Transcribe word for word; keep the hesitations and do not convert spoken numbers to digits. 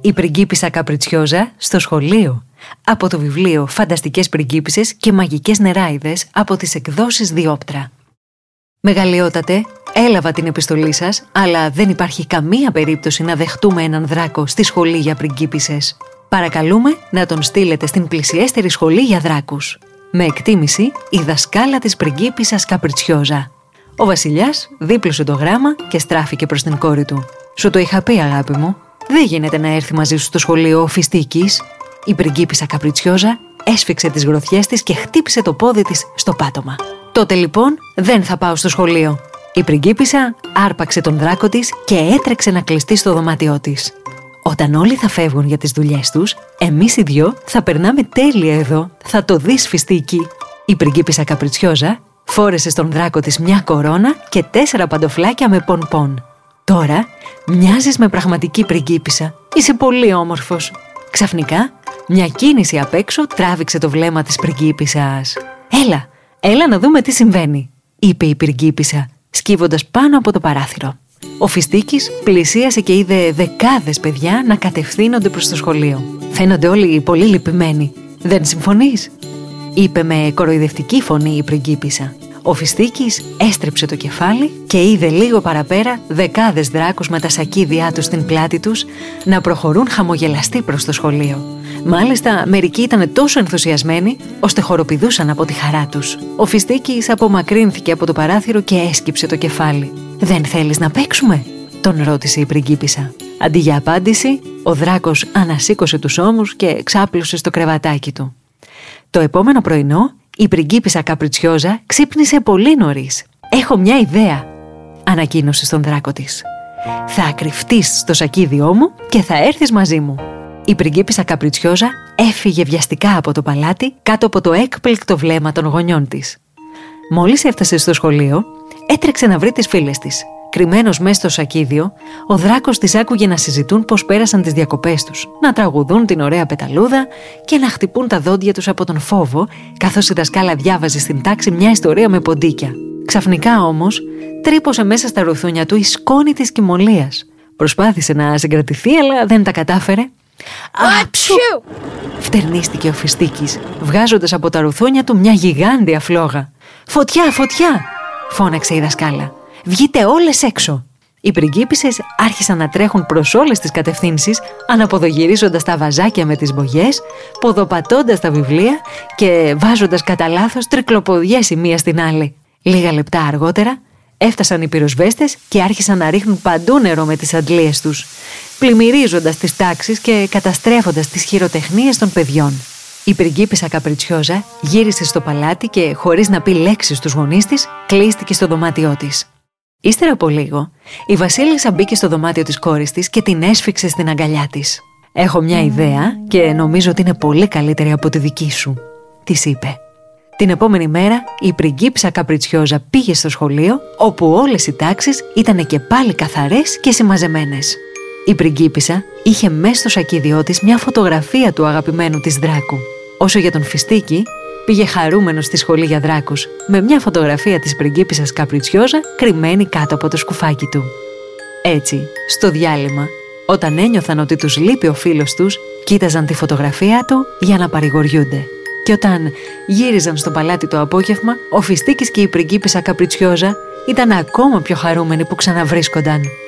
Η πριγκίπισσα Καπριτσιόζα στο σχολείο. Από το βιβλίο «Φανταστικές πριγκίπισσες και μαγικές νεράιδες» από τις εκδόσεις Διόπτρα. Μεγαλειότατε, έλαβα την επιστολή σας, αλλά δεν υπάρχει καμία περίπτωση να δεχτούμε έναν δράκο στη σχολή για πριγκίπισσες. Παρακαλούμε να τον στείλετε στην πλησιέστερη σχολή για δράκους. Με εκτίμηση, η δασκάλα της πριγκίπισσας Καπριτσιόζα. Ο βασιλιάς δίπλωσε το γράμμα και στράφηκε προς την κόρη του. «Σου το είχα πει, αγάπη μου. Δεν γίνεται να έρθει μαζί σου στο σχολείο ο Φιστίκης». Η πριγκίπισσα Καπριτσιόζα έσφιξε τις γροθιές της και χτύπησε το πόδι της στο πάτωμα. «Τότε λοιπόν δεν θα πάω στο σχολείο». Η πριγκίπισσα άρπαξε τον δράκο της και έτρεξε να κλειστεί στο δωμάτιό της. «Όταν όλοι θα φεύγουν για τις δουλειές τους, εμείς οι δυο θα περνάμε τέλεια εδώ. Θα το δεις, Φιστίκη». Η πριγκίπισσα Καπριτσιόζα φόρεσε στον δράκο της μια κορώνα και τέσσερα παντοφλάκια με πον-πον. «Τώρα μοιάζεις με πραγματική πριγκίπισσα. Είσαι πολύ όμορφος». Ξαφνικά, μια κίνηση απ' έξω τράβηξε το βλέμμα της πριγκίπισσας. «Έλα, έλα να δούμε τι συμβαίνει», είπε η πριγκίπισσα, σκύβοντας πάνω από το παράθυρο. Ο Φιστίκης πλησίασε και είδε δεκάδες παιδιά να κατευθύνονται προς το σχολείο. «Φαίνονται όλοι πολύ λυπημένοι. Δεν συμφωνείς?» είπε με κοροϊδευτική φωνή η πριγκίπισσα. Ο Φιστίκης έστρεψε το κεφάλι και είδε λίγο παραπέρα δεκάδες δράκους με τα σακίδια τους στην πλάτη τους να προχωρούν χαμογελαστοί προς το σχολείο. Μάλιστα, μερικοί ήταν τόσο ενθουσιασμένοι ώστε χοροπηδούσαν από τη χαρά τους. Ο Φιστίκης απομακρύνθηκε από το παράθυρο και έσκυψε το κεφάλι. «Δεν θέλεις να παίξουμε?» τον ρώτησε η πριγκίπισσα. Αντί για απάντηση, ο δράκος ανασήκωσε τους ώμους και ξάπλωσε στο κρεβατάκι του. Το επόμενο πρωινό, η πριγκίπισσα Καπριτσιόζα ξύπνησε πολύ νωρίς. «Έχω μια ιδέα», ανακοίνωσε στον δράκο της. «Θα κρυφτείς στο σακίδιό μου και θα έρθεις μαζί μου». Η πριγκίπισσα Καπριτσιόζα έφυγε βιαστικά από το παλάτι κάτω από το έκπληκτο βλέμμα των γονιών της. Μόλις έφτασε στο σχολείο, έτρεξε να βρει τις φίλες της. Κρυμμένος μέσα στο σακίδιο, ο δράκος τις άκουγε να συζητούν πώς πέρασαν τις διακοπές τους, να τραγουδούν την ωραία πεταλούδα και να χτυπούν τα δόντια τους από τον φόβο, καθώς η δασκάλα διάβαζε στην τάξη μια ιστορία με ποντίκια. Ξαφνικά όμως, τρύπωσε μέσα στα ρουθούνια του η σκόνη της κοιμωλίας. Προσπάθησε να συγκρατηθεί, αλλά δεν τα κατάφερε. «Αψου!» φτερνίστηκε ο Φιστίκης, βγάζοντας από τα ρουθούνια του μια γιγάντια φλόγα. «Φωτιά, φωτιά!» φώναξε η δασκάλα. «Βγείτε όλες έξω!» Οι πριγκίπισσες άρχισαν να τρέχουν προς όλες τις κατευθύνσεις, αναποδογυρίζοντας τα βαζάκια με τις μπογιές, ποδοπατώντας τα βιβλία και βάζοντας κατά λάθος τρικλοποδιές η μία στην άλλη. Λίγα λεπτά αργότερα έφτασαν οι πυροσβέστες και άρχισαν να ρίχνουν παντού νερό με τις αντλίες τους, πλημμυρίζοντας τις τάξεις και καταστρέφοντας τις χειροτεχνίες των παιδιών. Η πριγκίπισσα Καπριτσιόζα γύρισε στο παλάτι και, χωρίς να πει λέξη στους γονείς της, κλείστηκε στο δωμάτιό της. Ύστερα από λίγο, η βασίλισσα μπήκε στο δωμάτιο της κόρης της και την έσφιξε στην αγκαλιά της. «Έχω μια ιδέα και νομίζω ότι είναι πολύ καλύτερη από τη δική σου», της είπε. Την επόμενη μέρα, η πριγκίπισσα Καπριτσιόζα πήγε στο σχολείο, όπου όλες οι τάξεις ήταν και πάλι καθαρές και συμμαζεμένες. Η πριγκίπισσα είχε μέσα στο σακίδιό της μια φωτογραφία του αγαπημένου της δράκου. Όσο για τον Φιστίκη, πήγε χαρούμενος στη σχολή για δράκους, με μια φωτογραφία της πριγκίπισσας Καπριτσιόζα κρυμμένη κάτω από το σκουφάκι του. Έτσι, στο διάλειμμα, όταν ένιωθαν ότι τους λείπει ο φίλος τους, κοίταζαν τη φωτογραφία του για να παρηγοριούνται. Και όταν γύριζαν στο παλάτι το απόγευμα, ο Φιστίκης και η πριγκίπισσα Καπριτσιόζα ήταν ακόμα πιο χαρούμενοι που ξαναβρίσκονταν.